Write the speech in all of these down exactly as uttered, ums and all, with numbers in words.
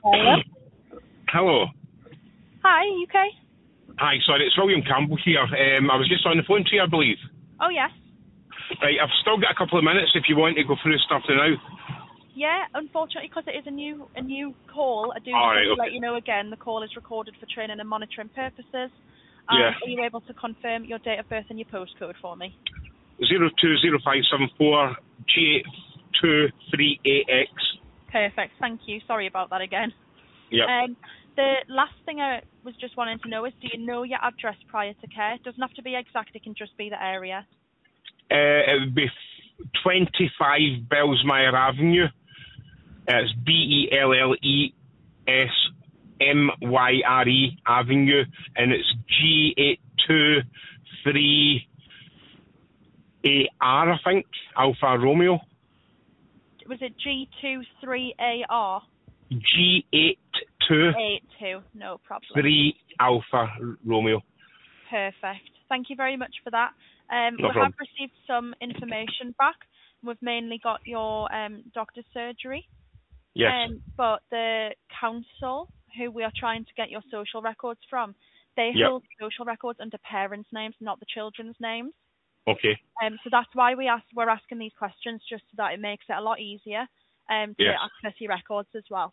Hello. Hello. Hi, are you okay? Hi, sorry, it's William Campbell here. Um, I was just on the phone to you, I believe. Oh, yes. Right, I've still got a couple of minutes if you want to go through stuff now. Yeah, unfortunately, because it is a new a new call, I do just All want right, to okay. let you know again, the call is recorded for training and monitoring purposes. Yeah. And are you able to confirm your date of birth and your postcode for me? Zero two zero five seven four G eight two three A X. Perfect, thank you. Sorry about that again. Yep. Um, the last thing I was just wanting to know is, do you know your address prior to care? It doesn't have to be exact, it can just be the area. Uh, it would be twenty-five Bellsmire Avenue. It's B E L L E S M Y R E Avenue, and it's G eight two three A R, I think, Alpha Romeo. Was it G two three A R? G eight two eight two, no problem. three Alpha Romeo. Perfect. Thank you very much for that. Um, No we problem. have received some information back. We've mainly got your um, doctor's surgery. Yes. Um, but the council, who we are trying to get your social records from, they Yep. hold social records under parents' names, not the children's names. Okay. Um, so that's why we ask, we're asking these questions, just so that it makes it a lot easier um, to Yes. access your records as well.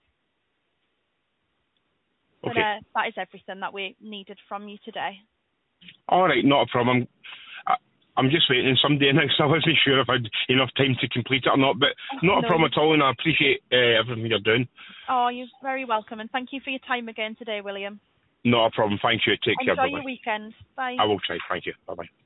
But Okay. uh, that is everything that we needed from you today. All right, not a problem. I, I'm just waiting on somebody now, so I wasn't sure if I had enough time to complete it or not, but not a No. problem at all, and I appreciate uh, everything you're doing. Oh, you're very welcome, and thank you for your time again today, William. Not a problem. Thank you. Take care. Enjoy Bye-bye. your weekend. Bye. I will try. Thank you. Bye-bye.